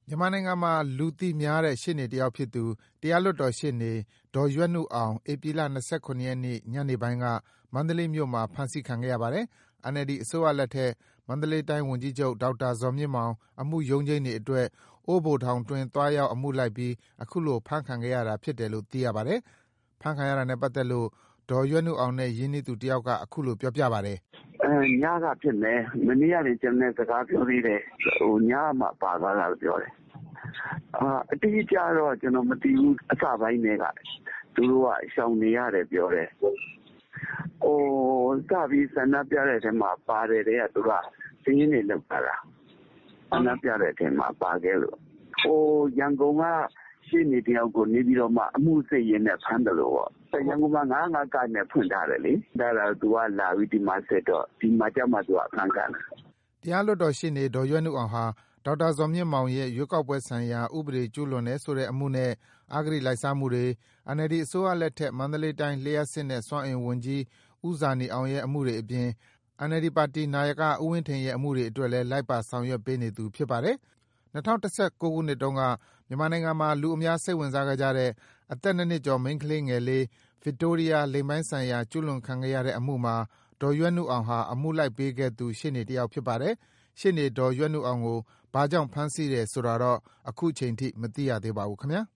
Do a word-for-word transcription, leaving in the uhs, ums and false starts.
မြန်မာနိုင်ငံမှာလူသိများတဲ့ရှေ့နေတယောက်ဖြစ်သူတရားလွှတ်တော်ရှေ့နေဒေါ်ရွက်နုအောင်ဧပြီလ၂၇ရက်နေ့ညနေပိုင်းကမန္တလေးမြို့မှာဖမ်းဆီးခံခဲ့ရပါတယ်။ အန်အယ်လ်ဒီအစိုးရလက်ထက်မန္တလေးတိုင်းဝန်ကြီးချုပ်ဒေါက်တာဇော်မြင့်မောင်အမှုရုံးချိန်းတွေအတွက်အိုးဘိုထောင်တွင်းသွားရောက်အမှုလိုက်ပြီးအခုလိုဖမ်းခံခဲ့ရတာဖြစ်တယ်လို့သိရပါတယ်။ ဖမ်းခံရတာနဲ့ပတ်သက်လို့ဒေါ်ရွက်နုအောင်နဲ့ရင်းနှီးသူတယောက်ကအခုလိုပြောပြပါတယ်။“ညကဖြစ်မယ်။မနေ့ကလည်းကျနော်နဲ့စကားပြောသေးတယ်။ညမှပါသွားတာလို့ပြောတယ်။အတိအကျတော့ကျနော်မသိဘူး။အစပိုင်းတည်းကသူတို့ကရှောင်နေရတယ်ပြောတယ်။စပြီးဆန္ဒပြတဲ့အထဲမှာပါတယ်တည်းကသူတို့ကစာရင်းတွေလုပ်ထားတာ။ဆန္ဒပြတဲ့အထဲမှာပါခဲ့လို့။ရန်ကုန်ကရှေ့နေတယောက်ကိုနေပြည်တော်မှာအမှုစစ်ရင်းနဲ့ဖမ်းတယ်လို့ပေါ့။ရန်ကုန်မှာ၅၀၅-ကနဲ့ဖွင့်ထားတယ်လေ။အဲဒါသူကလာပြီးဒီမှာစစ်တော့ဒီမှာကျမှသူကအဖမ်းခံတာ။ ”တရားလွှတ်တော်ရှေ့နေဒေါ်ရွက်နုအောင်ဟာဒေါက်တာဇော်မြင့်မောင်ရဲ့ရွေးကောက်ပွဲဆိုင်ရာဥပဒေကျူးလွန်တယ်ဆိုတဲ့အမှုနဲ့အဂတိလိုက်စားမှုတွေ၊ အန်အယ်လ်ဒီအစိုးရလက်ထက်မန္တလေးတိုင်းလျှပ်စစ်နဲ့စွမ်းအင်ဝန်ကြီးဦးဇာနည်အောင်ရဲ့အမှုတွေအပြင် အန်အယ်လ်ဒီပါတီနာယကဦးဝင်းထိန်ရဲ့အမှုတွေအတွက်လည်းလိုက်ပါဆောင်ရွက်ပေးနေသူဖြစ်ပါတယ်။ ၂၀၁၉ခုနှစ်တုန်းကမြန်မာနိုင်ငံမှာလူအများစိတ်ဝင်စားခဲ့ကြတဲ့အသက်၂နှစ်ကျော်မိန်းကလေးငယ်လေး ဗစ်တိုးရီးယားလိင်ပိုင်းဆိုင်ရာကျူးလွန်ခံခဲ့ရတဲ့အမှုမှာဒေါ်ရွက်နုအောင်ဟာအမှုလိုက်ပေးခဲ့သူရှေ့နေတယောက်ဖြစ်ပါတယ်။ ရှေ့နေဒေါ်ရွက်နုအောင်ကိုဘာကြောင့်ဖမ်းဆီးတယ်ဆိုတာတော့အခုချိန်ထိမသိရသေးပါဘူးခင်ဗျာ